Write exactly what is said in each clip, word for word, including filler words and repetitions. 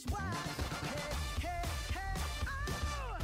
why. Hey, hey, hey, oh!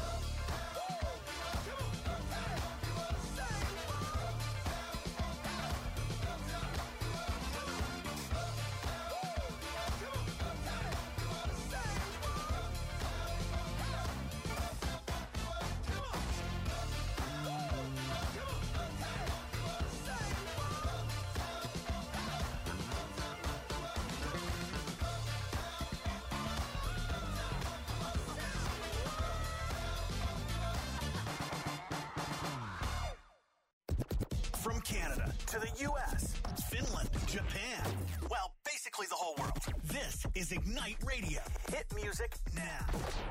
From Canada to the U S, Finland, Japan, well, basically the whole world. This is Ignite Radio. Hit music now.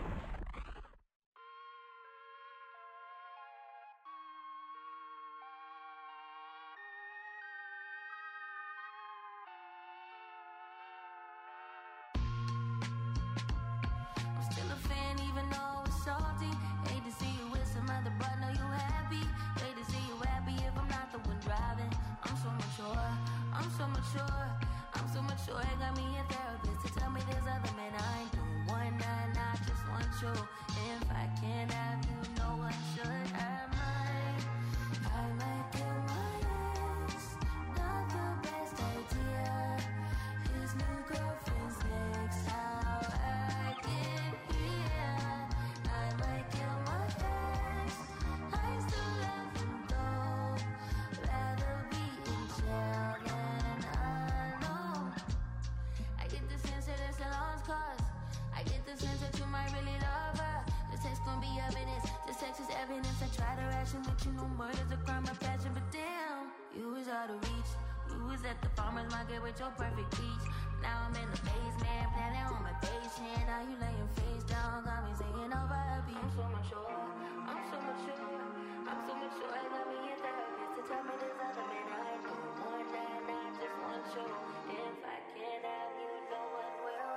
I'm still a fan even though it's salty. Hate to see you with some other, but know you happy. Hate to see you happy if I'm not the one driving. I'm so mature, I'm so mature, I'm so mature. It got me a therapist to tell me there's other men I ain't doing one night, I just want you. If I can't have you, no one should have mine. I might kill my ex, not the best idea. His new girlfriend's next, how I get here. I might kill my ex, I still love him though. Rather be in jail than alone. I get the sense that it's a lost cause. I get the sense that you might really love her. This text gon' be evidence. This text is evidence. I try to ration, but you know murder's a crime of passion. But damn, you was out of reach. You was at the farmer's market with your perfect peach. Now I'm in the basement, planning on my patient. Now you laying face down, got me singing over a beat. I'm so mature, I'm so mature, I'm so mature. I got me a therapist to tell me there's other men I know. One night, I just want you. If I can't have you, no one will.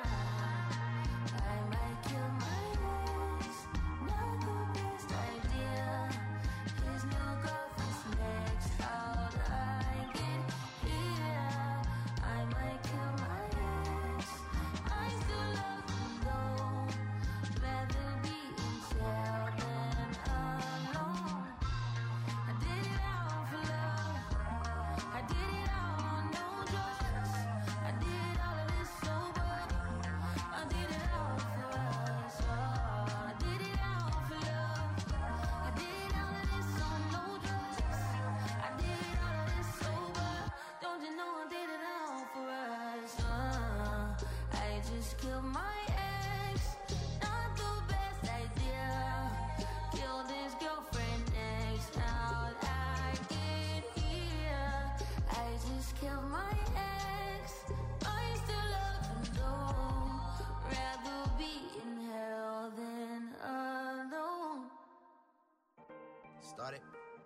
I might kill my ex, not the best idea. His new girlfriend's next, how'd I get here? I might kill my ex, I still love him though. Rather be in jail than alone. I did it all for love, I did it all on no drugs. I did all of this sober, I did it all for us all. I did it all for love, I did all of this on no drugs. I did all of this sober, don't you know I did it all for us. uh, I just killed my ex, not the best idea. Killed his girlfriend next, how'd I get here? I just killed my ex, I still love him though. Rather be in hell than alone. Started.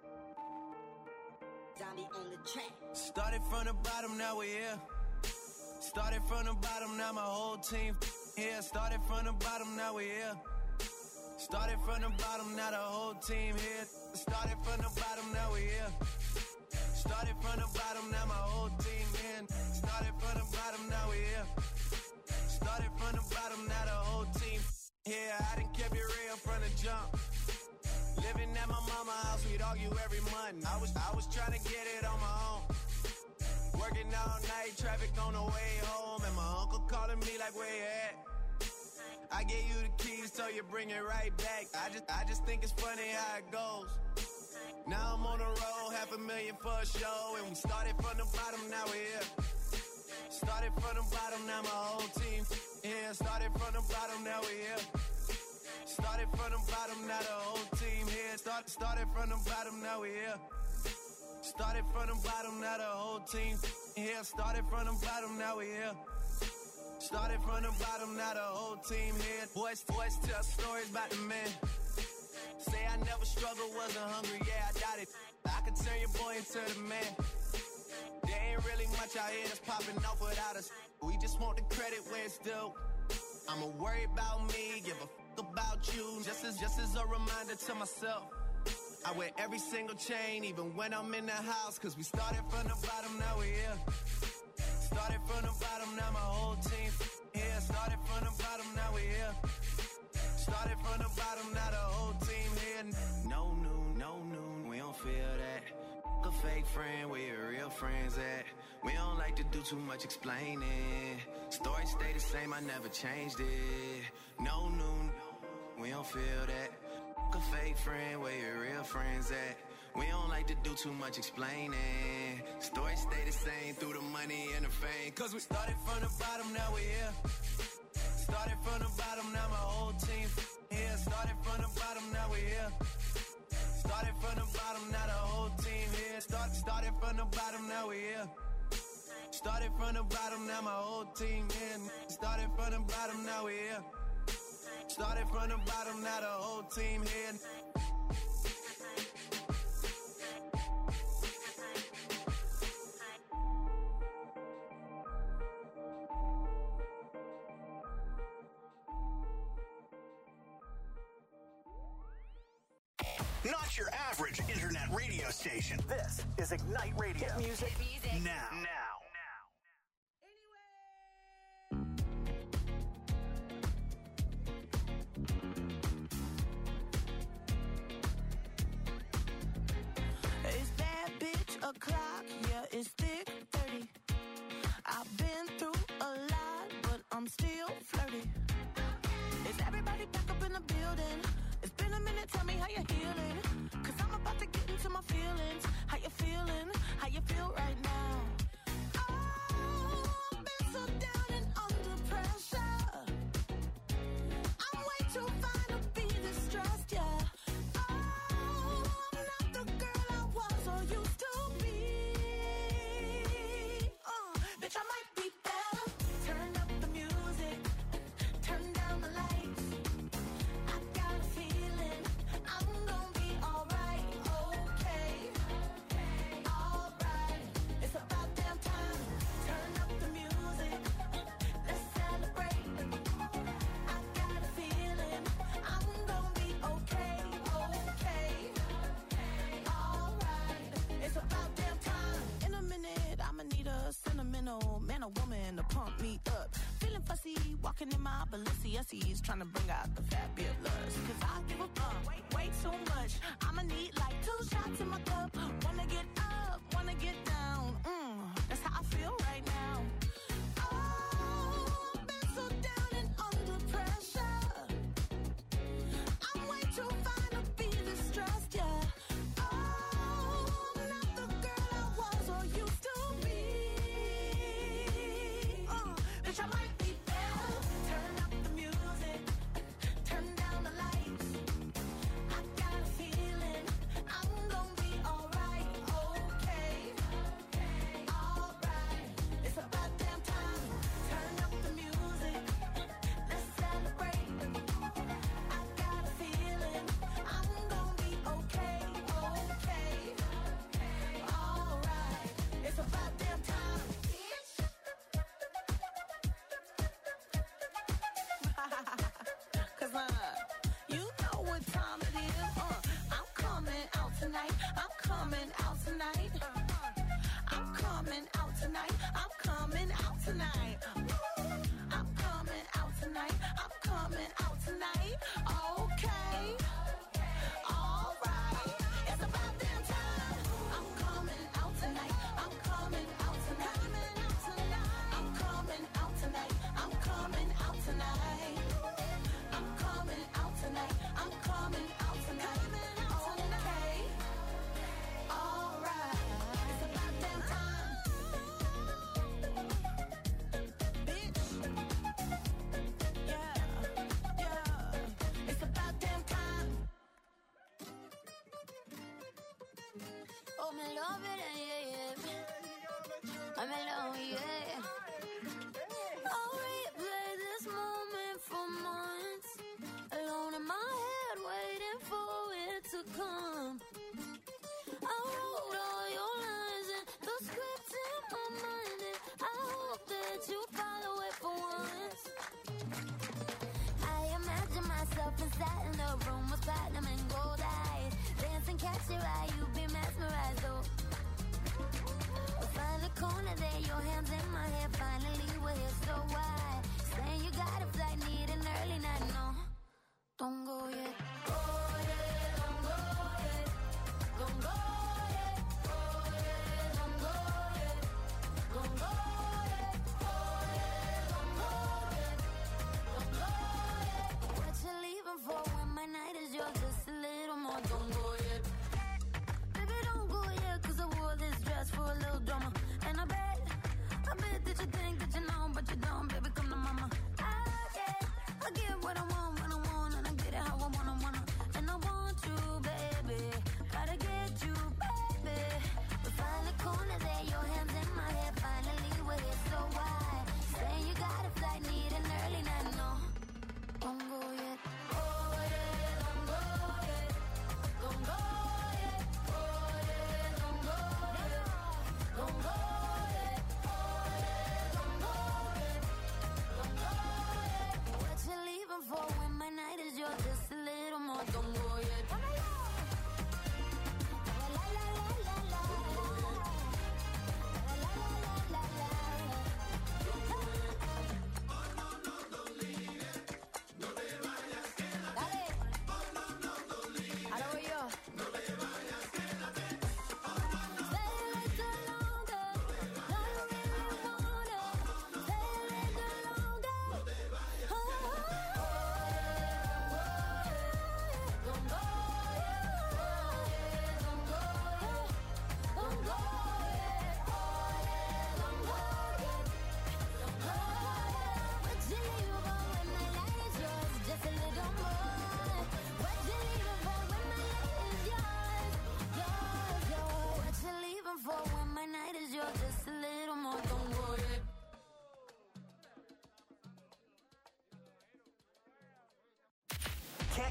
Zombie on the track. Started from the bottom, now we're here. Started from the bottom, now my whole team here. Started from the bottom, now we're here. Started from the bottom, now the whole team here. Started from the bottom, now we're here. Started from the bottom, now my whole team in. Started from the bottom, now we're here. Started from the bottom, now the whole team here. I done kept it real from the jump. Living at my mama's house, we'd argue every month. I was I was trying to get it on my own. Working all night, traffic on the way home, and my uncle calling me like, where you at? I gave you the keys, so you bring it right back. I just I just think it's funny how it goes. Now I'm on the road, half a million for a show, and we started from the bottom, now we're here. Started from the bottom, now my whole team here. Started from the bottom, now we're here. Started from the bottom, now the whole team here. Start, started from the bottom, now we're here. Started from the bottom, now the whole team here. Started from the bottom, now we're here. Started from the bottom, now the whole team here. Boys, boys tell stories about the men. Say I never struggled, wasn't hungry, yeah, I doubt it. I could turn your boy into the man. There ain't really much out here that's popping off without us. We just want the credit where it's due. I'ma worry about me, give a fuck about you. Just as, just as a reminder to myself. I wear every single chain, even when I'm in the house. Cause we started from the bottom, now we're here. Started from the bottom, now my whole team here. Started from the bottom, now we here. Started from the bottom, now the whole team here. No noon, no noon, we don't feel that. A fake friend, where your real friends at? We don't like to do too much explaining. Story stay the same, I never changed it. No noon, we don't feel that. A fake friend, where your real friends at? We don't like to do too much explaining. Story stay the same through the money and the fame. Cause we started from the bottom, now we here. Started from the bottom, now my whole team here. Started from the bottom, now we here. Started from the bottom, now the whole team here. Start, started from the bottom, now we here. Started from the bottom, now my whole team here. Started from the bottom, now we here. Started from the bottom, now the whole team here. Not your average internet radio station. This is Ignite Radio. Hit music, music. now. Now. It's bad bitch o'clock, yeah, it's thick thirty. I've been through a lot, but I'm still flirty. Is everybody back up in the building? It's been a minute, tell me how you're healing. Cause I'm about to get into my feelings. How you feeling? How you feel right now? Oh, I've been so down and under pressure. I'm way too fine to be distressed, yeah. Oh, I'm not the girl I was or used to be. Uh, bitch, I might be better. Turn up the music. Turn down the lights. I got a feeling I'm gonna be alright, okay, alright. It's about damn time. Turn up the music. Let's celebrate. I got a feeling I'm gonna be okay, okay, alright. It's about damn time. In a minute, I'ma need a sentimental man or woman to pump me up. Feeling fussy, walking in my Balenciennes, trying to bring out the fabulous. Cause I give a fuck way, way too much. I'ma need like two shots in my cup. Wanna get up, wanna get down. Mm, that's how I feel right now. Oh, I've been so down and under pressure. I'm way too fine to be distressed, yeah. Oh, I'm not the girl I was or used to be. Uh, bitch, I might be better. Turn up the music. Turn down the lights. I got a feeling I'm gonna be alright, okay, alright. It's about damn time. Turn up the music. Let's celebrate. I got a feeling I'm gonna be okay, okay, alright. It's about damn time. Cause uh, you know what time it is. Uh, I'm coming out tonight. I'm coming out tonight. I'm coming out tonight. I'm coming out tonight. I'm coming out tonight. I'm coming out tonight. Okay. Alright. It's about damn time. I'm coming out tonight. I'm coming out tonight. I'm coming out tonight. I'm coming out tonight. I'm coming out tonight. I'm coming out tonight. Okay. Alright. It's about damn time. Bitch. Yeah. Yeah. It's about damn time. Oh, me love it, yeah, yeah. I'm alone, yeah. I'll replay this moment for months. Alone in my head, waiting for it to come. I wrote all your lines and the script in my mind, and I hope that you follow it for once. I imagine myself inside in the room with platinum and gold eyes. Dancing, catch your eye, you be mesmerized, oh. Find the corner there, your hands in my hair,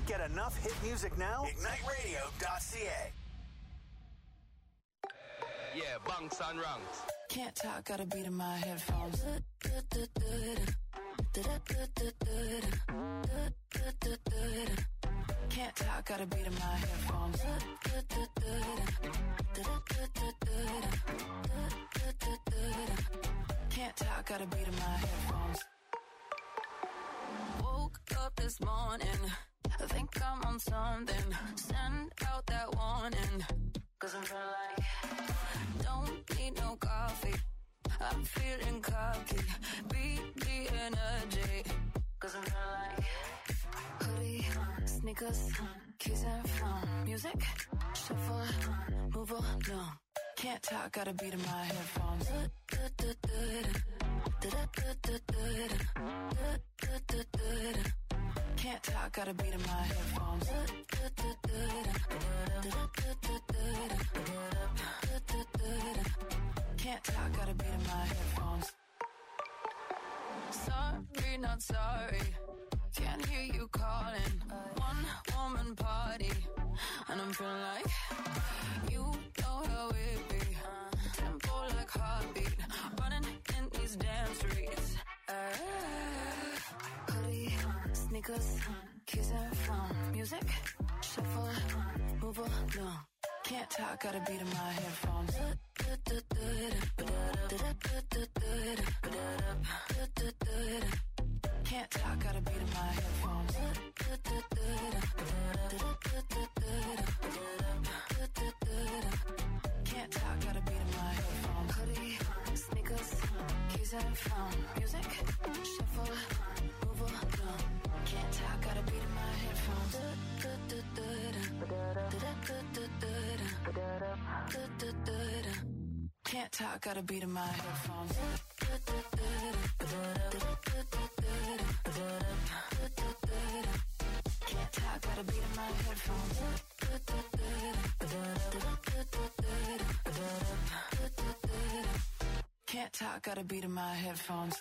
Get enough hit music now? ignite radio dot c a. Yeah, bunks and ranks. Can't talk, gotta beat in my headphones. Can't talk, gotta beat in my headphones. Can't talk, gotta beat in my headphones. Woke up this morning, I think I'm on something. Send out that warning, cause I'm feeling like don't need no coffee. I'm feeling cocky. Beat the energy, cause I'm feeling like hoodie, sneakers, keys and phone. Music, shuffle, move along. Can't talk, gotta beat in my headphones. Can't talk, gotta beat in my headphones. Can't talk, gotta beat in my headphones. Sorry, not sorry. Can't hear you calling. One woman party, and I'm feeling like you know how it be. Tempo like heartbeat, running in these damn streets. Uh, hoodie, sneakers, keys and phone. Music, shuffle, move along. Can't talk, gotta beat in my headphones. Can't talk, gotta beat in my headphones. Can't talk, gotta beat in my headphones. Hoodie, sneakers, keys and phone. Music, shuffle, move along. Can't talk, gotta beat in my headphones. Can't talk, gotta beat in my headphones. Can't talk, gotta beat in my headphones. Can't talk, gotta beat in my headphones.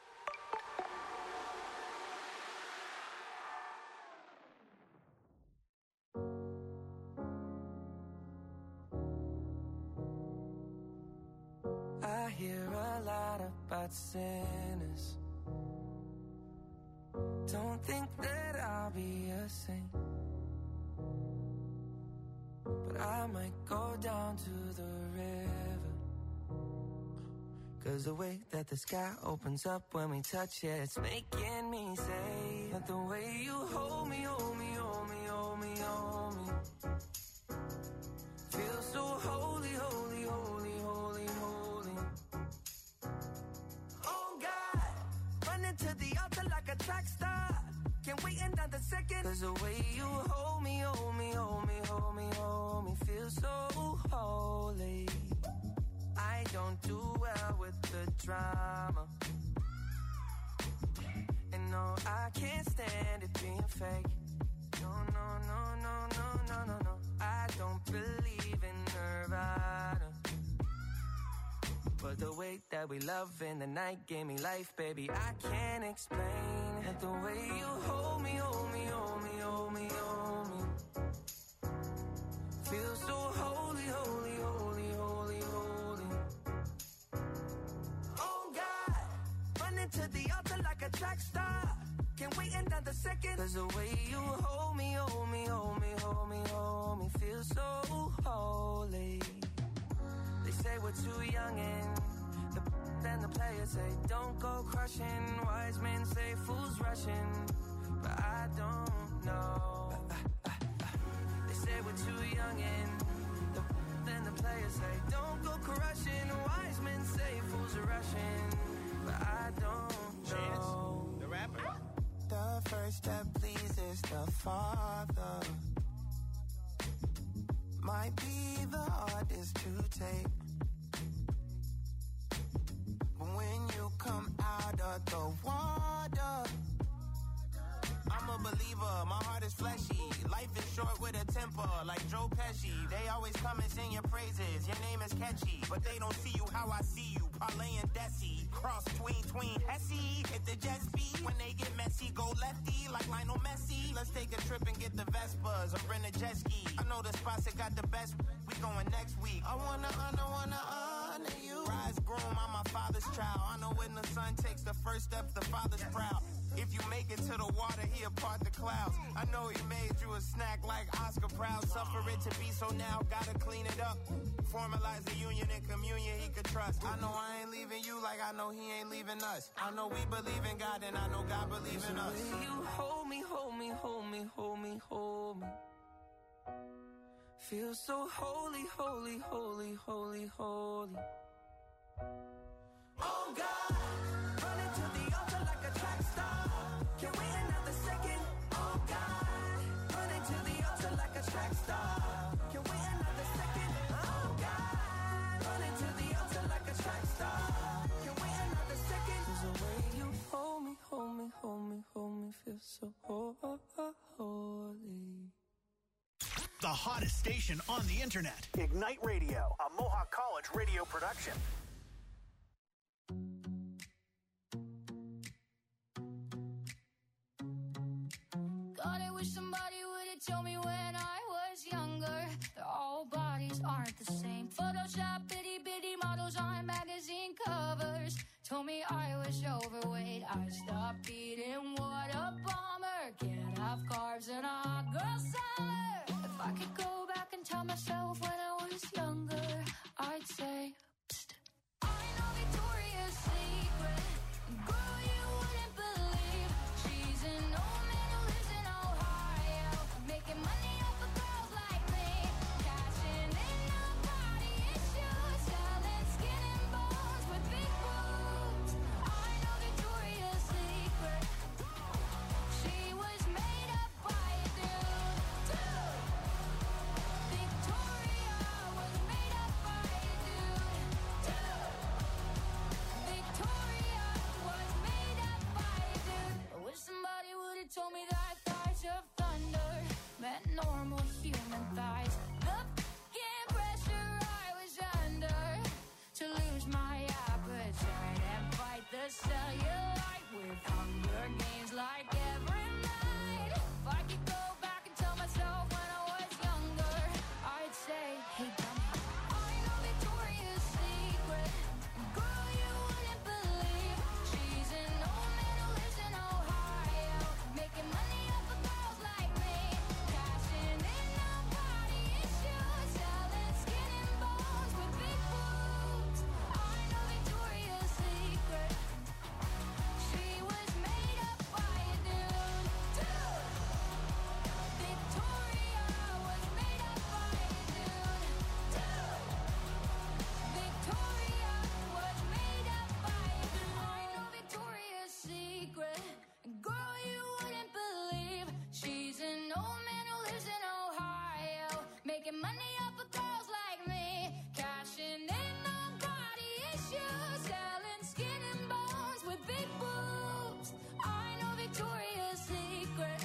I hear a lot about sinners. Don't think that I'll be a saint, but I might go down to the river. Cause the way that the sky opens up when we touch it, it's making me say that the way you hold me, hold me, hold me, hold me, hold me, feels so holy, holy, holy, holy, holy. Oh God, running to the altar like a track star. Can't wait another second. Cause the way you hold me, hold me, hold me, hold me, hold me, feels so holy. I don't do well with the drama, and no, I can't stand it being fake. No, no, no, no, no, no, no, no. I don't believe in Nirvana, but the way that we love in the night gave me life, baby. I can't explain it. The way you hold me, hold me, hold me, hold me, hold me, feels so holy, holy, holy, holy, holy. Oh God, running to the altar like a track star. Can't wait another second. Cause the way you hold me, hold me, hold me, hold me, hold me, feels so holy. They say we're too young and the then the players say don't go crushing. Wise men say fools rushing, but I don't know. They say we're too young and the then the players say don't go crushing. Wise men say fools are rushing, but I don't know. Chance, the rapper. The first step pleases the Father might be the hardest to take, but when you come out of the water, I'm a believer believer, my heart is fleshy. Life is short with a temper, like Joe Pesci. They always come and sing your praises, your name is catchy. But they don't see you how I see you, parlay and Desi. Cross tween, tween, Hesse. Hit the jet speed, when they get messy, go lefty, like Lionel Messi. Let's take a trip and get the Vespas, or rent a jet ski. I know the spots that got the best, we going next week. I wanna honor, wanna honor you. Rise groom, I'm my father's child. I know when the son takes the first step, the father's proud. If you make it to the water, he'll part the clouds. I know he made you a snack like Oscar Proud. Suffer it to be, so now gotta clean it up. Formalize the union and communion he could trust. I know I ain't leaving you like I know he ain't leaving us. I know we believe in God and I know God believes in us. You hold me, hold me, hold me, hold me, hold me. Feel so holy, holy, holy, holy, holy. Oh God, running to the altar like a track star. Can we another second? Oh God, running to the altar like a track star. Can we another second? Oh God, running to the altar like a track star. Can we another second? There's a way you hold me, hold me, hold me, hold me, feel so holy. The hottest station on the internet. Ignite Radio, a Mohawk College radio production. God, I wish somebody would have told me when I was younger that all bodies aren't the same. Photoshop bitty bitty models on magazine covers told me I was overweight. I stopped eating, what a bummer. Can't have carbs in a hot girl summer. If I could go back and tell myself when I was younger, I'd say, psst. I know Victoria's Secret, girl, you wouldn't believe. She's an old man who lives in Ohio, making money off of girls like me, cashing in on body issues, selling skin and bones with big boobs. I know Victoria's Secret, she was made up by a dude, dude. Victoria was made up by a dude, dude. Victoria was made up by a dude. I wish somebody would have told me that thighs of thunder meant normal human thighs. The f***ing pressure I was under to lose my appetite and fight the cellulite with Hunger Games like every night. If I could go back and tell myself when I was younger, I'd say, hey dummy, I know Victoria's Secret, girl, you wouldn't believe. She's an old man who lives in Ohio, making money off of girls like me, cashing in on body issues, selling skin and bones with big boobs. I know Victoria's Secret, she was made up by a dude, dude. Victoria was made up by a dude, dude. Victoria was made up by a dude. I know Victoria's Secret, girl, you wouldn't believe. She's an old man who lives in Ohio, making money off of girls like me, cashing in on body issues, selling skin and bones with big boobs. I know Victoria's Secret,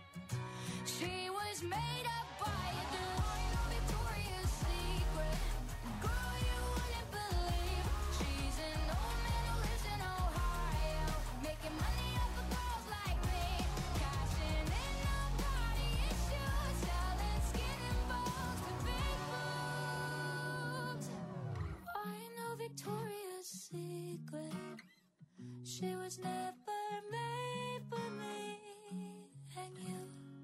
she was made up by a dude. I know Victoria's Secret, girl, you wouldn't believe. She's an old man who lives in Ohio, making money off of girls like me, cashing in on body issues, selling skin and bones with big boobs. I know Victoria's Secret, she was never made for me and you.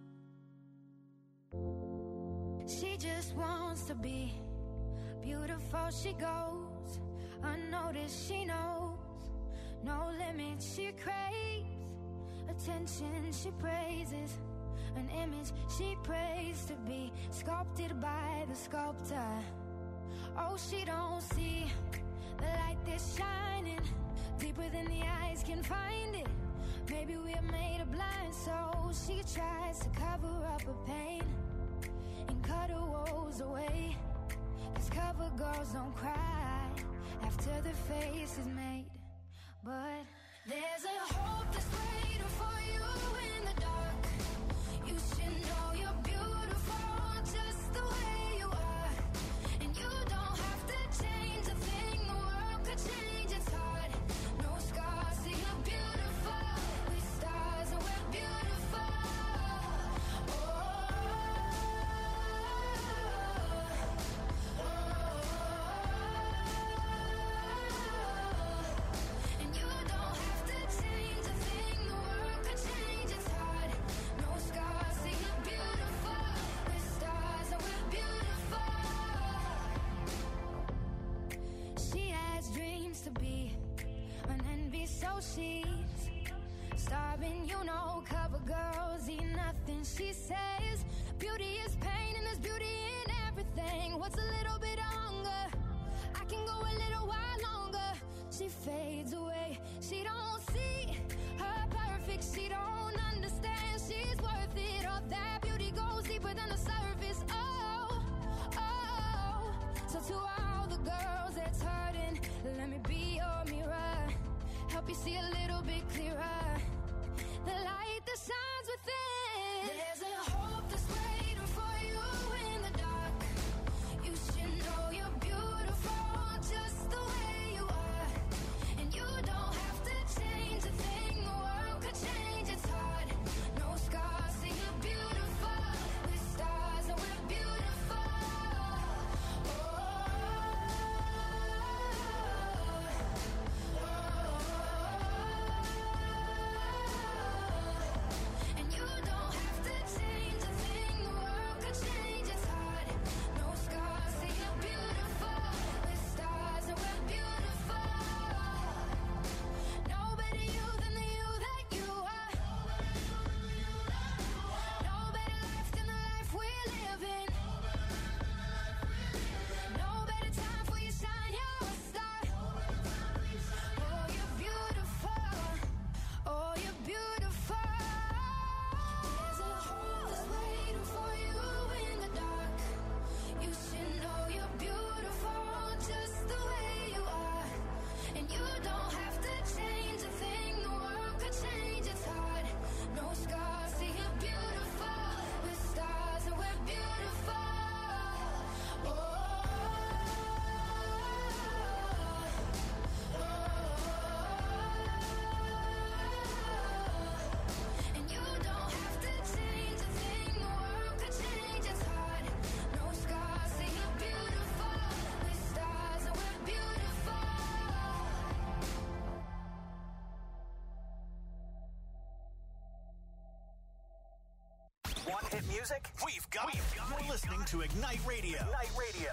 She just wants to be beautiful, she goes unnoticed, she knows no limit, she craves attention, she praises an image she prays to be sculpted by the sculptor. Oh, she don't see the light that's shining deeper than the eyes can find it. Maybe we're made of blind souls. She tries to cover up her pain and cut her woes away. 'Cause cover girls don't cry after the face is made. But There's a hope that's waiting for you in the dark. You should know you're beautiful just the way you are. And you don't have to change a thing, the world could change, it's hard. No scars, see you're beautiful. We're stars and we're beautiful. Oh, oh, oh. And you don't have to change a thing, the world could change, it's hard. No scars, see you're beautiful. We're stars and we're beautiful. She has dreams to be an envy, so she's starving, you know, cover girls eat nothing. She says beauty is pain and there's beauty in everything. What's a little bit of hunger? I can go a little while longer. She fades away. She don't see her perfect. She don't understand she's worth it. All that beauty goes deeper than the surface. Oh, oh. So to all the girls that's hurting, let me be your mirror. Help you see a little bit clearer. The light that shines within. There's a hope that's waiting for you in the dark. You should know you're beautiful just the way you are. And you don't have to change a thing, the world could change, it's hard. No scars, see you're beautiful. We're stars and we're beautiful. Oh, and you don't have to change a thing, the world could change, it's hard. No scars, see you're beautiful. We're stars and we're beautiful. No better you than the you that you are. No better life than the life we're living. No better time for you shine, you're a star. Oh, you're beautiful. Oh, you're beautiful. There's a hope that's waiting for you in the dark. You should know you're beautiful just the way you are. And you don't have to change a thing, the world could change, it's hard. No scars, see you're beautiful. We're stars and we're beautiful. Oh, and you don't have to change a thing, the world could change, it's hard. No scars, see you're beautiful. We're stars and we're beautiful. Want hit music? We've got it. You're listening to Ignite Radio. Ignite Radio.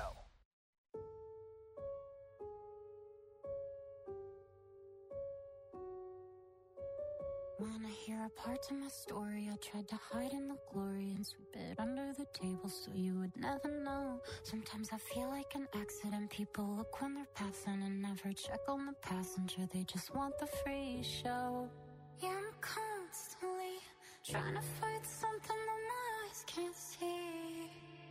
Wanna hear a part of my story? I tried to hide in the glory and sweep it under the table so you would never know. Sometimes I feel like an accident. People look when they're passing and never check on the passenger. They just want the free show. Yeah, I'm constantly trying to fight something that my eyes can't see.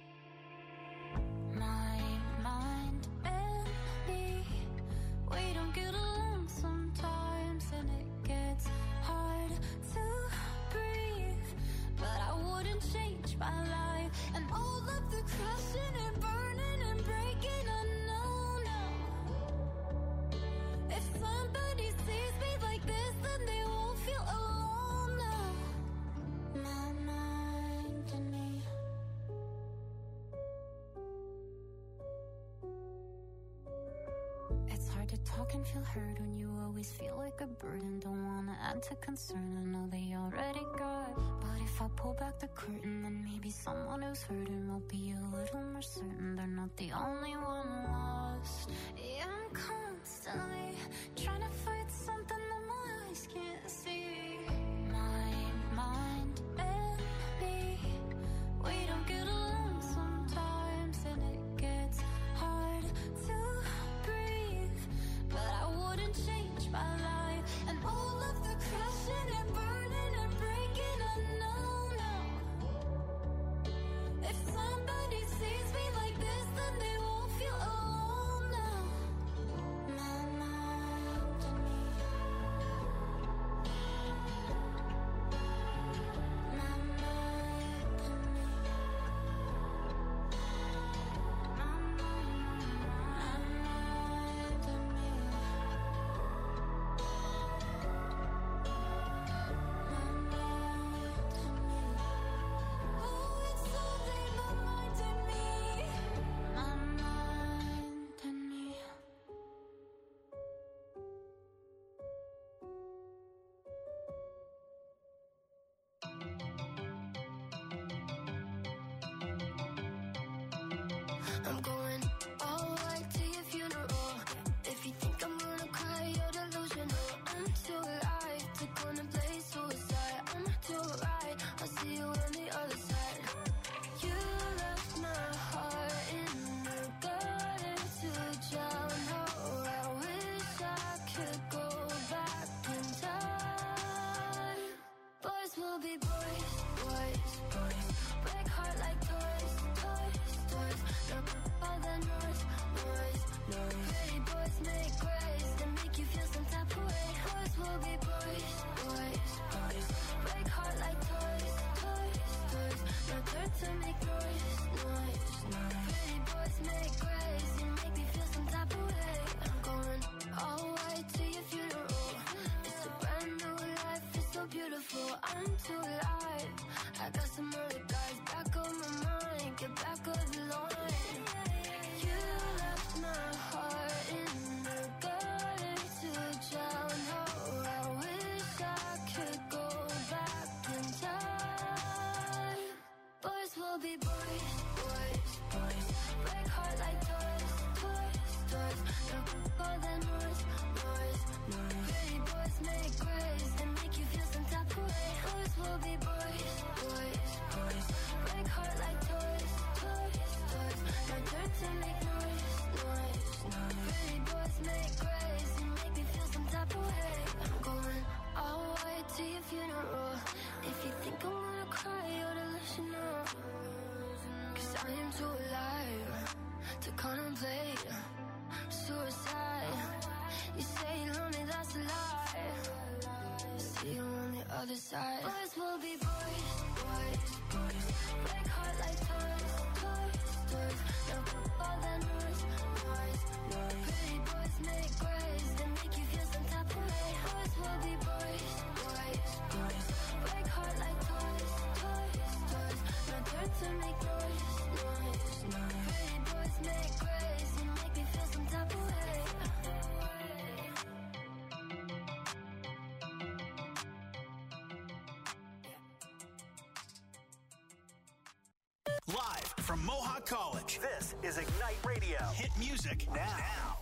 My mind and me, we don't get along sometimes, and it gets hard to breathe. But I wouldn't change my life, and all of the crashing and burning and breaking, I know now. If somebody sees me like this, then they won't feel alone now. My mind and me. It's hard to talk and feel heard when you always feel like a burden. Don't wanna add to concern, I know they already got. But if I pull back the curtain, then maybe someone who's hurting will be a little more certain they're not the only one lost. Yeah, I'm constantly trying to fight something that my eyes can't see. My mind and me, we don't get along sometimes, and it gets hard to breathe. But I wouldn't change my life, and all of the crashing and burning and breaking, I know now. If somebody sees me like this, then they won't feel alone now. My mind I'm going all white to your funeral. If you think I'm gonna cry, you're delusional. I'm too alive to contemplate suicide. I'm too right, I'll see you on the other side. You left my heart in the gutter to drown. Oh, I wish I could go back in time. Boys will be boys, boys, boys. Break heart like toys, toys, toys. No, all the noise, noise, noise. Pretty boys make grace and make you feel some type of way. Boys will be boys, boys, boys. Break heart like toys, toys, toys. No turn to make noise, noise, noise. Pretty boys make grace and make me feel some type of way. I'm going all white to your funeral. It's a brand new life, it's so beautiful. I'm too alive. I got some other guys back on my mind. Get back on the line. You left my heart in the gutter to drown. Oh, I wish I could go back in time. Boys will be boys, boys, boys. Break heart like toys, toys, toys. No, all the noise, noise, noise. Pretty boys make grace and make you feel some type of way. Boys will be boys, boys, boys. Break heart like toys, toys, toys. No turn to make noise, noise, noise. Pretty boys make grace and make me feel some type of way. I'm going all white to your funeral. If you think I'm gonna cry, you're delusional. Cause I am too alive to contemplate suicide. You say you're lonely, that's a lie. See you on the other side. Boys will be boys, boys, boys. Break heart like toys, toys, toys. No, all that noise, noise, noise. Pretty boys make grace, they make you feel some type of way. Boys will be boys, boys, boys. Break heart like toys, toys, toys. No turn to make noise, noise, noise. Pretty boys make grace, they make me feel some type of way. Live from Mohawk College, this is Ignite Radio. Hit music now.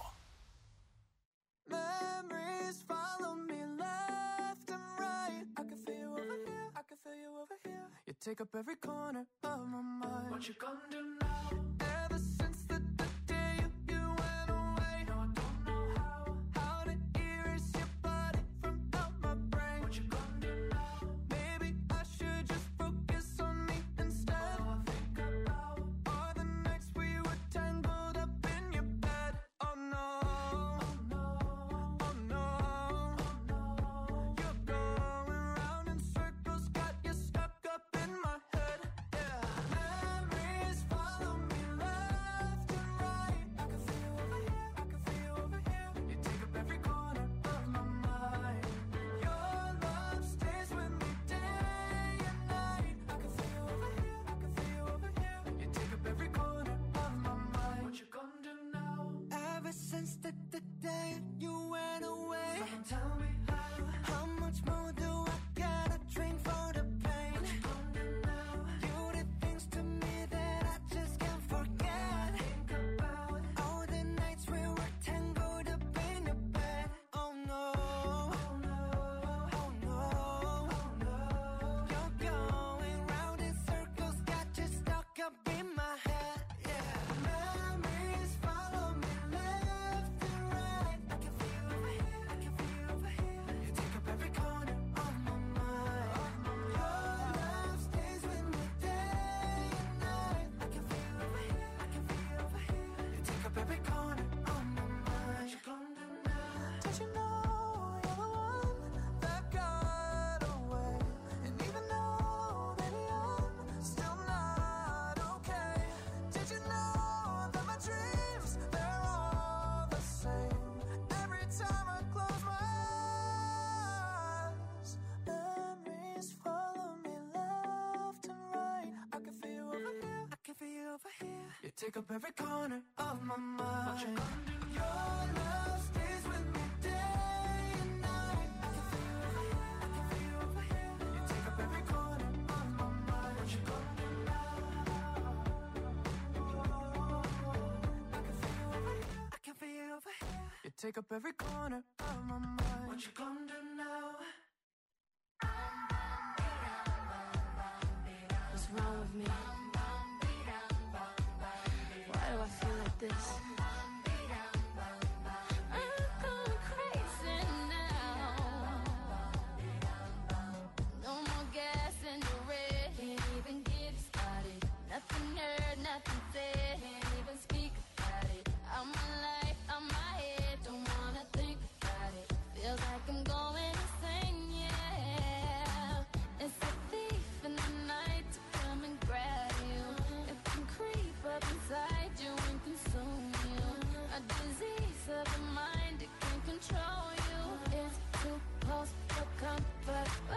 Memories follow me left and right. I can feel you over here, I can feel you over here. You take up every corner of my mind. What you gonna do now? Ever since the, the day you, you went away, no, I don't know how, how to erase your body from out my brain. What you gonna do now? Maybe I should just focus on me instead. All I think about are the nights we were tangled up in your bed. Oh no, oh no, oh no, oh no. You're going round in circles, got you stuck up in my head. Yeah, memories follow me left and right. I can feel you over here, I can feel you over here. You take up every corner of my mind. Your love stays with me day and night. I can feel you over here, I can feel you over here. You take up every corner of my mind. What you gonna do now? Ever since the, the day you went away, someone tell me how. How much more do I gotta drink for the pain? What you gonna do now? You did things to me that I just can't forget. Think about all the nights we were tangled up in your bed. Oh no, oh no, oh no, oh no. You're going round in circles, got you stuck up in my head. Yeah, memories follow me left and right. I can feel you over here, I can feel you over here. You take up every corner of my mind. Your love stays with me day and night. I can feel you over here, I can feel you over here. You take up every corner of my mind. What you gonna do now? Did you know you're the one that got away? And even though, baby, I'm still not okay. Did you know that my dreams, they're all the same? Every time I close my eyes, memories follow me left and right. I can feel you over here, I can feel you over here. You take up every corner of my mind. What you gonna do? Your love stays with me day and night. I can feel you over here, I can feel you over here. You take up every corner of my mind. What you gonna do now? over here. You take up every corner of my mind. What you gonna do now? What's wrong with me? Why do I feel like this? I'm going crazy now. No more gas in the red. Can't even get started. Nothing heard, nothing said. Can't even speak about it. I'm alive, I'm my head. Don't wanna think about it. Feels like I'm going insane, yeah. It's a thief in the night to come and grab you. It can creep up inside you and consume you. A disease of the mind, it can control you. It's too close for comfort. Oh.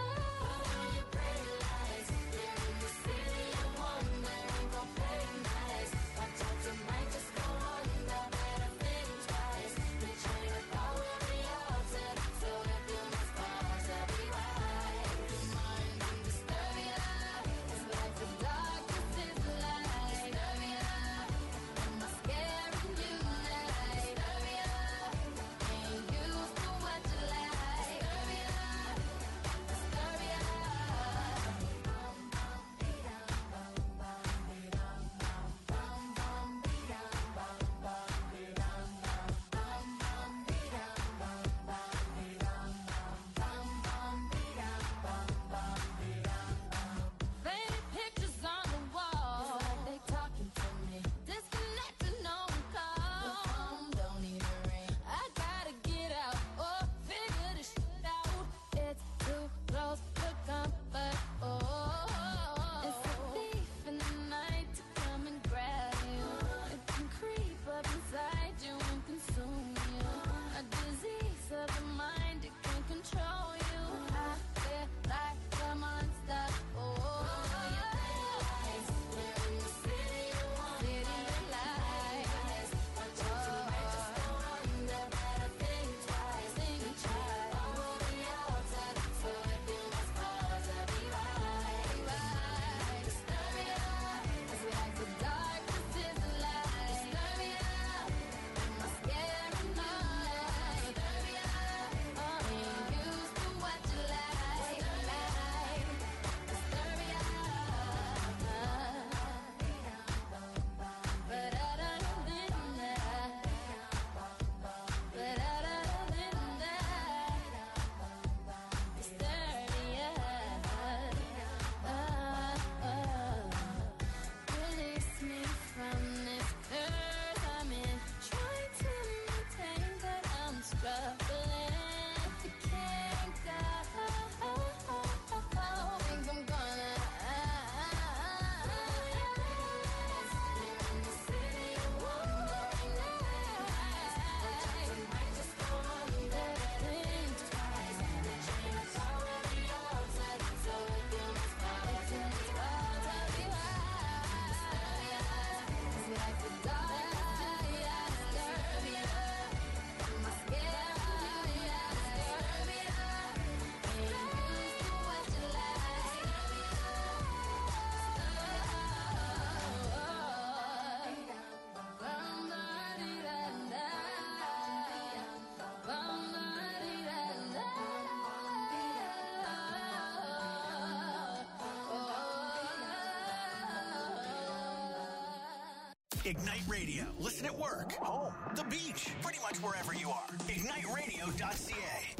Ignite Radio. Listen at work, home, the beach, pretty much wherever you are. ignite radio dot c a.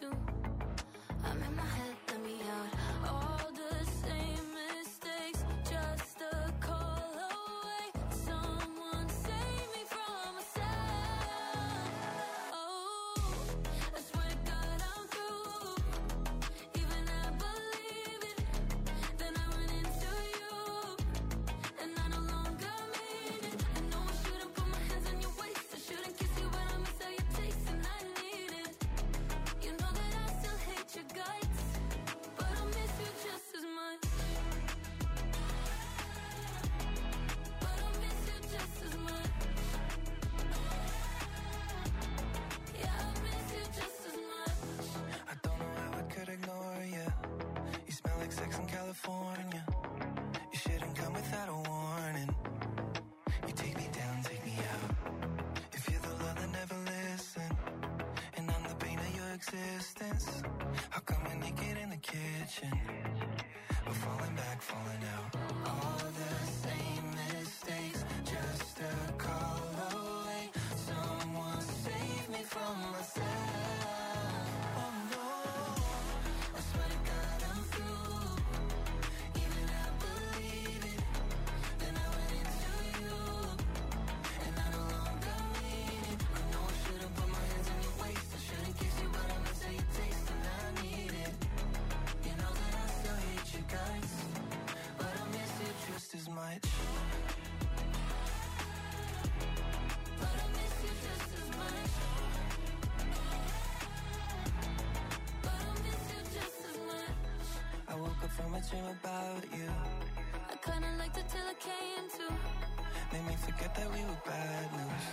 I'm in my head, let me out. All the same mistakes. itching. We're falling back, falling out. All the same mistakes, just a call away. Someone save me from myself. Oh no, I swear to God I'm through. Even I believe it. Then I went into you, and I no longer mean it. I know I should've put my hands on your waist. I shouldn't kiss you, but I miss how you taste, and I need it. You know that I still hate you guys, but I miss you just as much. But I miss you just as much. But I miss you just as much. I woke up from a dream about you. I kinda liked it till it came to. Made me forget that we were bad news.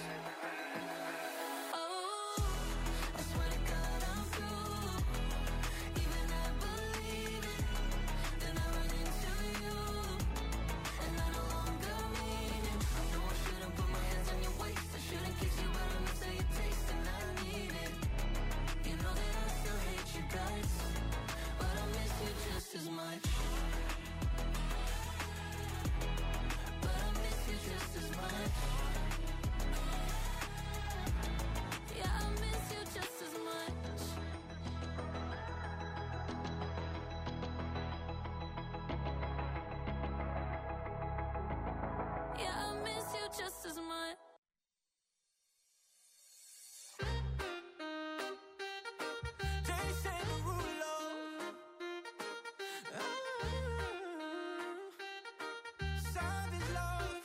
Oh, I swear to God I'm through. Even I believe it. Then I run into you, and I no longer mean it. I know I should've put my hands on your waist. I shouldn't kiss you, but I miss how you taste, and I need it. You know that I still hate you guys, but I miss you just as much. But I miss you just as much. yeah, I miss you just as much. Yeah, I miss you just as much. Jason Derulo. Ah, Savage love.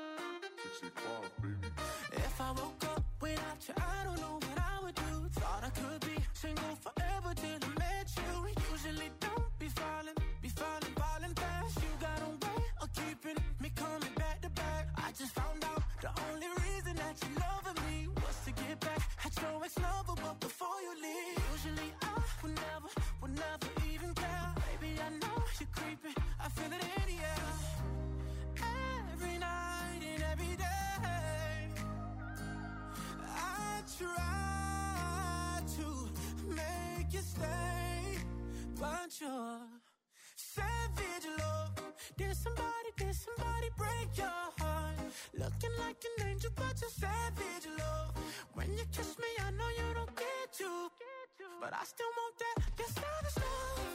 If I woke up without you, I don't know what I would do. Thought I could be single forever till I met you. Usually don't be falling, be falling, falling fast. You got a way of keeping me coming back to back. I just found out the only reason that you loving me was to get back at your ex-lover, but before you leave, usually I would never, would never even care. Baby, I know you're creeping, I feel it in the air. Every night and every day, I try to make you stay, but you're savage love. Did somebody, did somebody break your heart? Looking like an angel, but you're savage love. When you kiss me, I know you don't get to, but I still want that, your savage love.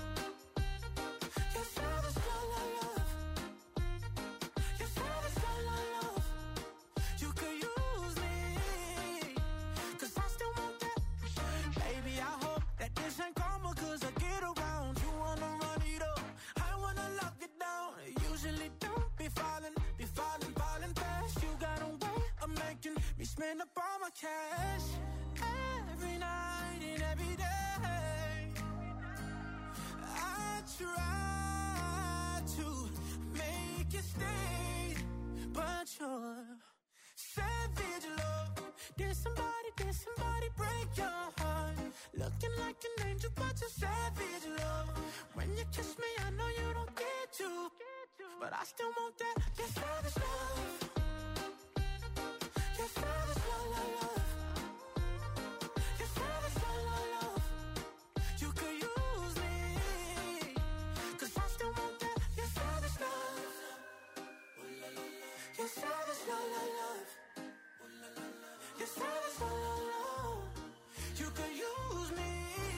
Your savage love, love, love. Your savage love, love, love. You could use me, 'cause I still want that. Baby, I hope that this ain't karma, 'cause I get around. You wanna run it up, I wanna lock it down. Usually don't be falling, be falling, falling fast. You got a way of making me spend up all my cash. Every night and every day, I try to make you stay, but you're savage love. Did somebody, did somebody break your heart? Looking like an angel, but you're savage love. When you kiss me, I know you don't get to, but I still want that, your savage love. Your savage love, love, love. Your savage love, love, love. You could use me, 'cause I still want that, your savage love. Your savage love, love, love. Your savage love, love, love. You could use me,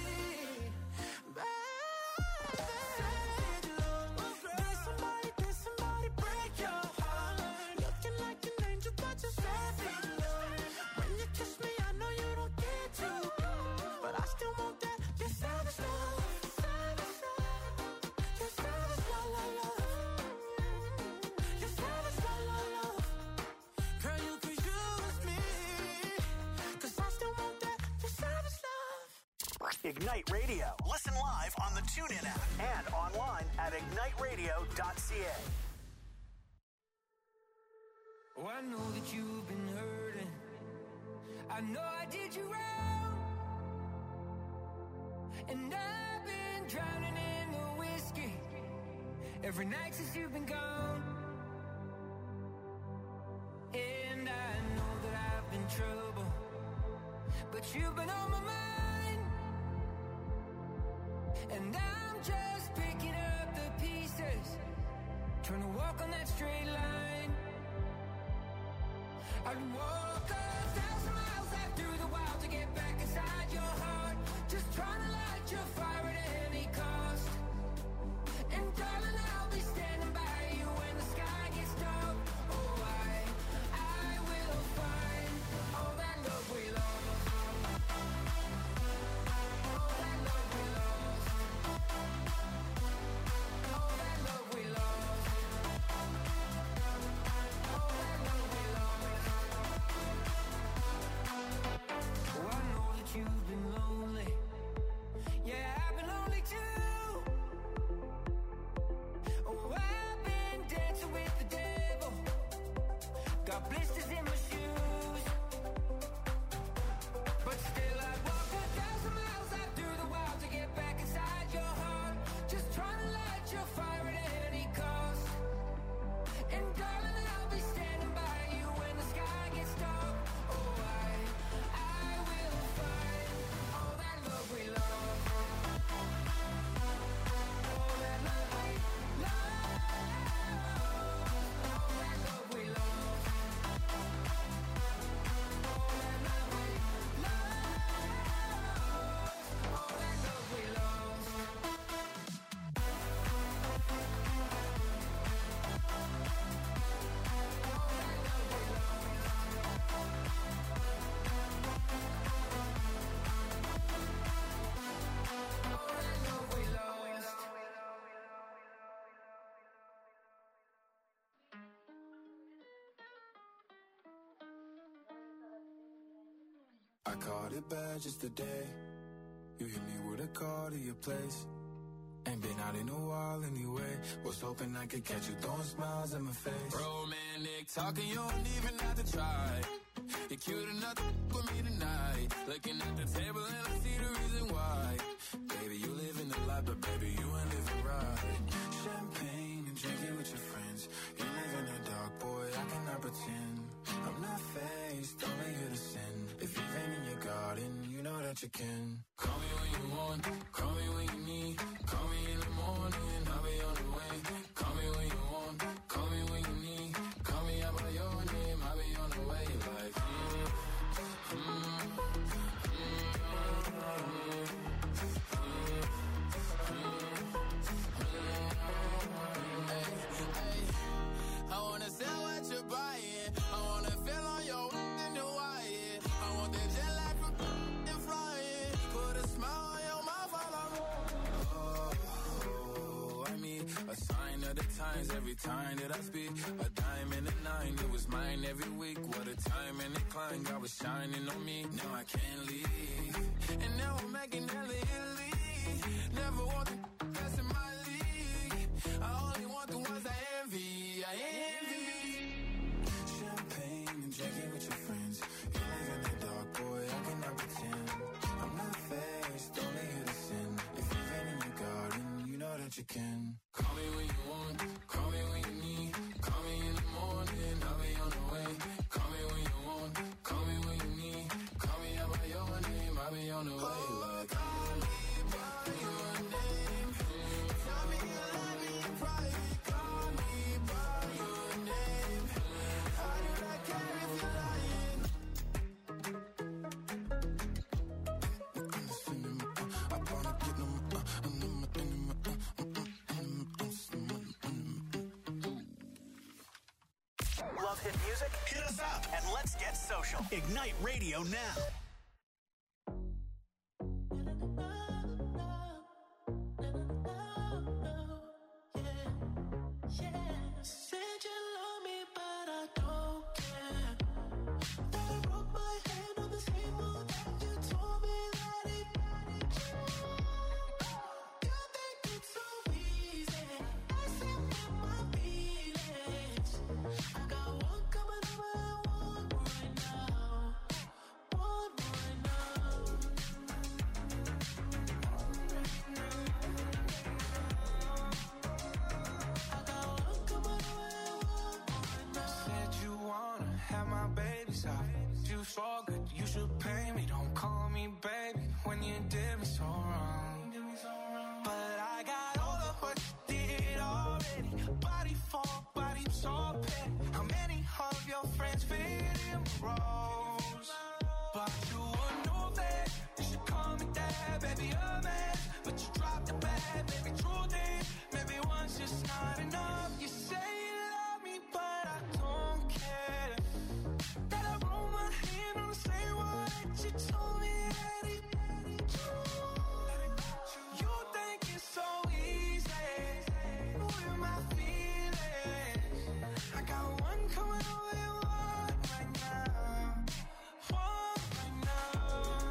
baby. Savage love. Did somebody, did somebody break your heart? Looking like an angel, but you're savage love. When you kiss me, I know you don't get to, but I still want that, your savage love. Savage love. Your savage love, love, love. Your savage love, love, love. Girl, you could use me, 'cause I still want that, your savage love. Ignite Radio. Listen live on the TuneIn app and online at ignite radio dot c a. Oh, I know that you've been hurting. I know I did you wrong. And I've been drowning in the whiskey every night since you've been gone. And I know that I've been trouble, but you've been on my mind. And I'm just trying to walk on that straight line. I'd walk a thousand miles out through the wild to get back inside your heart. Just trying to light your fire at any cost. And darling, I'll be standing by you when the sky gets dark. Oh, I, I will find all that love we lost. All that love we lost. All that love we lost. All that love we lost. Oh, I know that you've been lonely. Yeah, I've been lonely too. Oh, I've been dancing with the devil. Got blisters in my shoes. But still I'd walk a thousand miles out through the wild to get back inside your heart. Just trying to light your fire at any cost. And darling, I'll be standing by you when the sky gets dark. Oh, I, I will find all that love we lost. All that love we lost. All that love we lost. All that love we lost. All that love we lost. I caught it bad just today. You hit me with a call to your place. Ain't been out in a while anyway. Was hoping I could catch you throwing smiles in my face. Romantic talking, you don't even have to try. You're cute enough to with me tonight. Looking at the table and I see the reason why. Baby, you live in the life, but baby, you ain't living right. Champagne and drinking with your friends. You live in the dark, boy, I cannot pretend. I'm not faced, only here to sin. If you've been in your garden, you know that you can. Call me when you want, call me when you need. Call me in the morning, I'll be on the way. Call me when you want, call me when you need. Call me out by your name, I'll be on the way. Like, mm, mm, mm, mm, hey, hey. I wanna sell what you're buying. I wanna feel on your in the wire. I want that jet lag from and flying. Put a smile on your mouth while I'm oh, I mean, a sign of the times every time that I speak. A dime and a nine, it was mine every week. What a time and a climb, God was shining on me. Now I can't leave, and now I'm making hella Italy. Never want the best in my league. I only want the ones I envy. I envy. Champagne and drinking with your friends. You live in the dark, boy, I cannot pretend. I'm not faced, only here to sin. If you've been in your garden, you know that you can. Call me when you want, call me when you need. Call me in the morning, I'll be on the way. Call me when you want, call me when you need. Call me out by your name, I'll be on the way. Like, call me by your name. Tell me you love me in private. Call me by your name. I do not care if you're lying. Love hit music? Hit us up and let's get social. Ignite Radio now. Said you love me, but I don't care. That I broke my hand on the same moon that you told me that it. You think it's so easy, accepting my feelings. I got one coming over and one right now, one right now. I got one coming over and one right now. Said you wanna have my babies out. You so good, you should pay me. Don't call me baby when you did me so wrong. But I got all of what you did already. Body for froze. Bought you a new bed, you should call me dad, baby, a man. But you dropped the bag, baby, truth is, maybe one's just not enough. You say you love me, but I don't care. That I roll my hand on the same one that you told me that it, you think it's so easy. With my feelings, I got one coming over and one right now. One right now.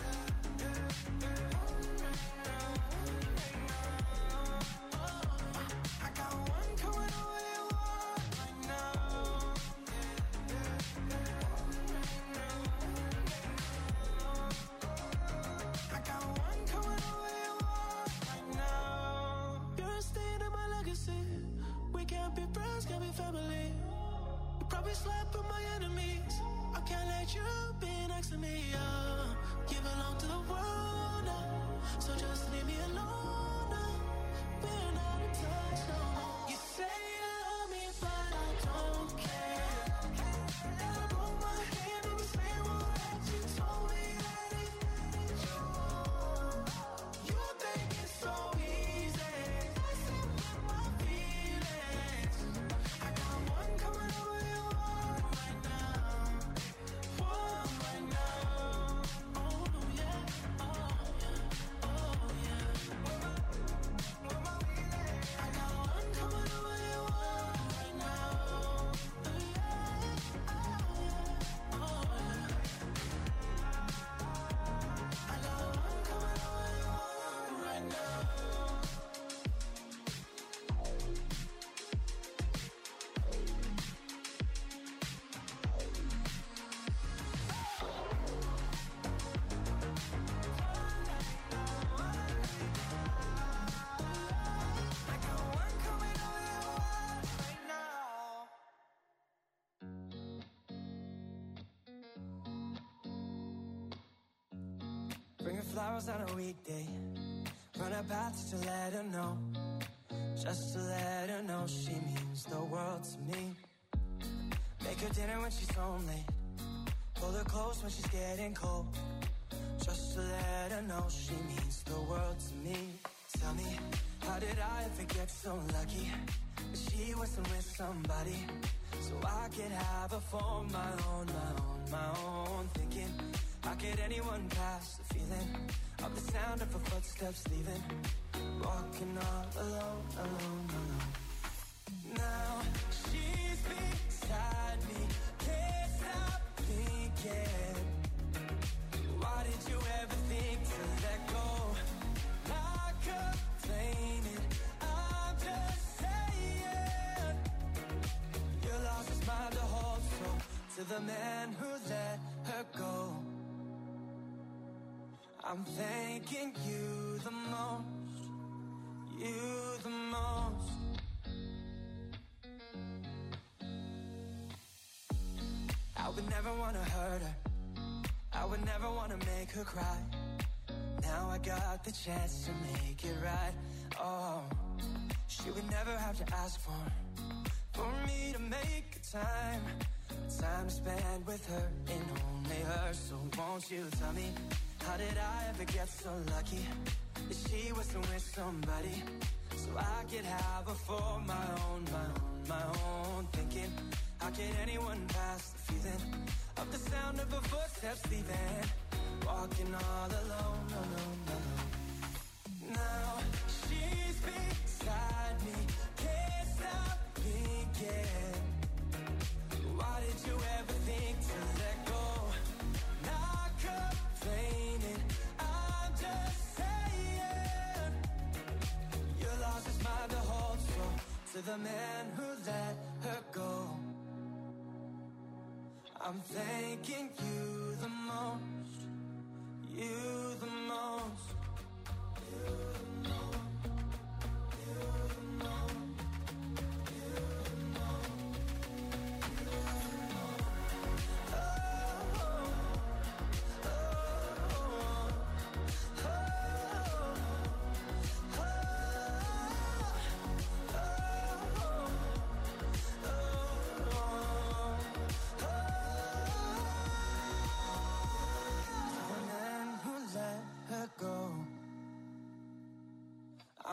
I got one coming over and one right now. I got one coming over and one right now. You're a stain in my legacy. We can't be friends, can't be family. You probably slept with my enemies. I can't let you be next to me. Uh, you belong to the world now, so just leave me alone now. We're not in touch no more. You say you love me, but I don't care. And I roll my hand in the same one that you told me that it, you think it's so easy. Messing with my feelings. I got one coming over and one right now. One right now. Oh yeah, oh yeah, oh yeah. I got one coming over and one right now. Oh yeah, oh yeah, oh yeah. I got one coming over and one right now. I got one coming over and one right now. Bring her flowers on a weekday. Run her path just to let her know. Just to let her know she means the world to me. Make her dinner when she's home late. Pull her close when she's getting cold. Just to let her know she means the world to me. Tell me, how did I ever get so lucky that she wasn't with somebody so I could have her for my own, my own, my own. Thinking, how could anyone pass the feeling of the sound of her footsteps leaving? Walking all alone, alone, alone. Now she's beside me, can't stop thinking. Why did you ever think to let go? Not complaining, I'm just saying. You lost your smile to hold so to the man who let her go. I'm thanking you the most, you the most. I would never want to hurt her, I would never want to make her cry. Now I got the chance to make it right. Oh, she would never have to ask for For me to make a time Time to spend with her and only her. So won't you tell me, how did I ever get so lucky that she wasn't with somebody so I could have her for my own, my own, my own. Thinking, how could anyone pass the feeling of the sound of her footsteps leaving? Walking all alone, alone, alone. Now she's beside me, can't stop thinking. Why did you ever think to let go? Not complaining, I'm just saying. You lost his mind to hold so to the man who let her go. I'm thanking you the most, you the most, you the most, you the most.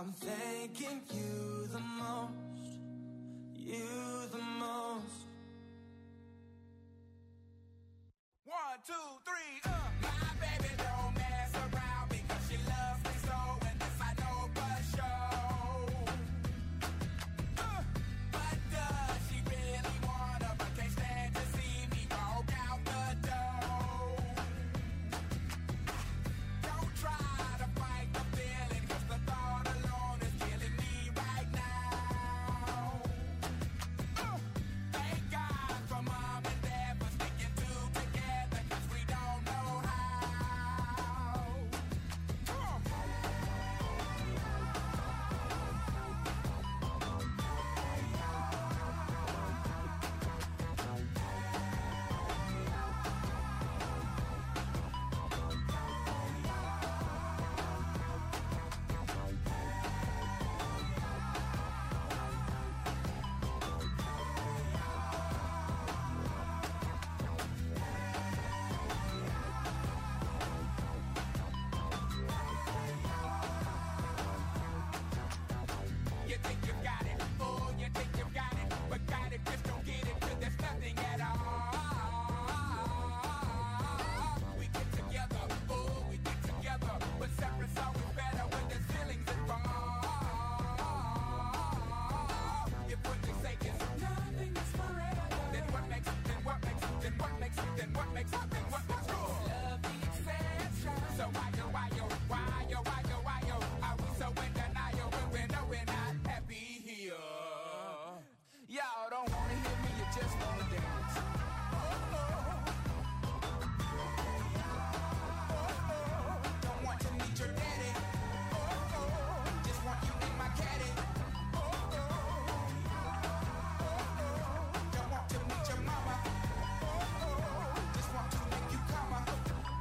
I'm thanking you the most, you the most. One, two, three, uh. My baby don't mess around because she loves me so, and this I know for sure. Uh, but does she really wanna, but can't stand to see me walk out the door? Don't try to fight the feeling, cause the thought alone is killing me right now. Uh, thank God for mom and dad for sticking two together, cause we don't know how. Come on. You think you got it, oh, you think you got it, but got it, just don't get it, cause there's nothing at all. We get together, oh, we get together, but separate's always better when there's feelings involved. If what they say is nothing is forever, then what makes, then what makes, then what makes, then what makes, then what makes yours? Love the exception. So why yo, why yo, why yo, why yo, why yo, are we so in denial when we know we're not happy here? Y'all don't wanna hear me, you just wanna dance. Don't want to meet your daddy. Just want you in my caddy. Don't want to meet your mama. Just want to make you come. I'm,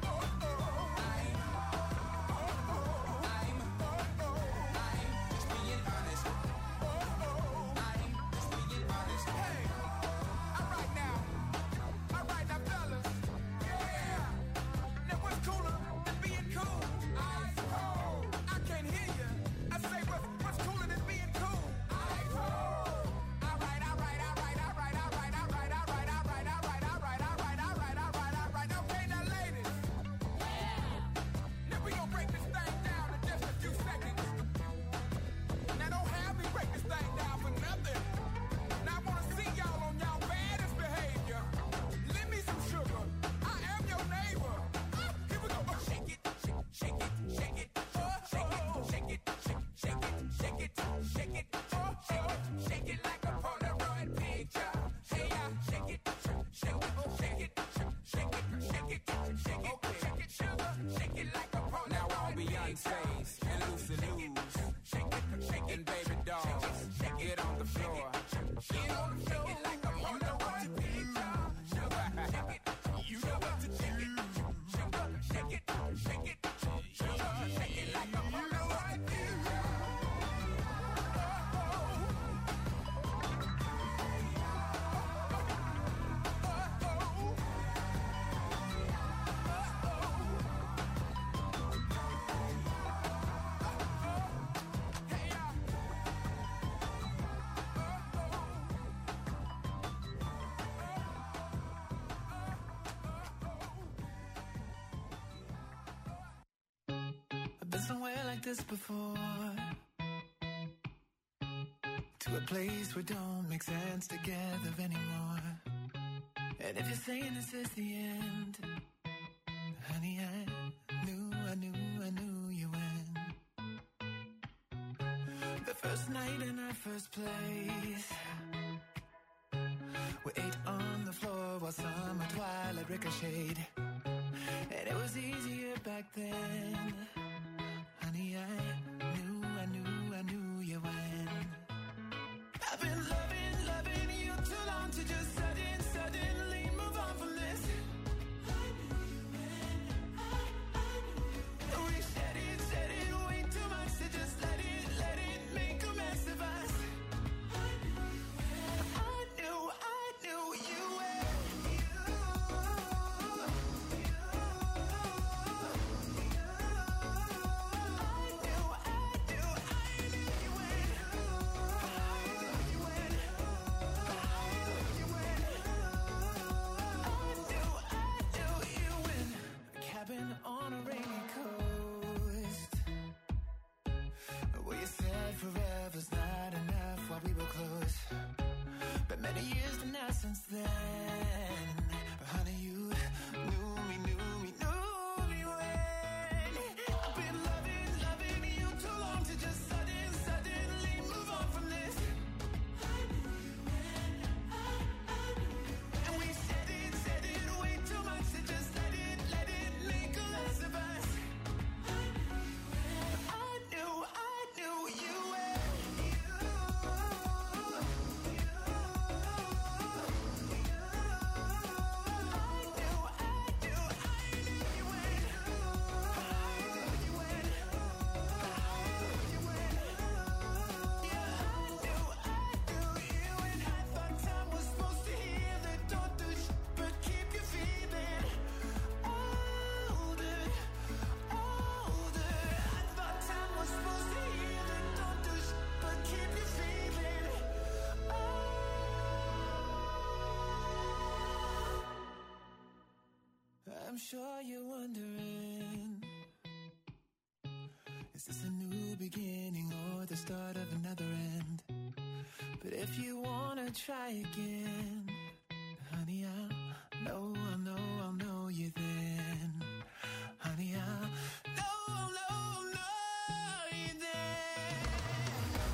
I'm, I'm just being honest. I'm just being honest. Hey, alright now, alright now, fellas. Yeah. Now what's cooler than being cool? Eyes cold. I can't hear you. I say what's what's cooler than being cool? Eyes cold. Alright, alright, alright, alright, alright, alright, alright, alright, alright, alright, alright, alright, alright, alright. Okay, now ladies. Now we gonna break this thing down in just a few seconds. Now don't have me break this thing down for nothing. Now I wanna see y'all on y'all baddest behavior. Lend me some sugar. I am your neighbor. Ah, here we go. Oh, shake it, shake, shake it, shake it, oh, shake it, shake it, shake, shake it, shake it, shake it, oh, shake it, shake it like a Polaroid picture. Hey, yeah, shake it, shake it, shake it, shake it, shake it, shake it, shake it, sugar, shake it like a Polaroid. Now all Beyonce's and Lucy Lou's, shake it, shake it, baby dolls, get on the floor, get on the floor, like a Polaroid picture. Sugar, shake it, you know what to shake it, sugar, shake it, shake it, sugar, shake it like a Polaroid picture. I've been somewhere like this before, to a place where don't make sense together anymore. And if you're saying this is the end, honey, I knew, I knew, I knew you win. The first night in our first place, we ate on the floor while summer twilight ricocheted. And it was easier back then. Honey, I knew, I knew, I knew you when. I've been loving, loving you too long to just sudden, suddenly move on from this. I knew you when, I, I knew you when. We said it, said it way too much to just let it, let it make a mess of us. I knew you when, I knew, I knew you when. You, you, you. I'm sure you're wondering, is this a new beginning or the start of another end? But if you wanna try again,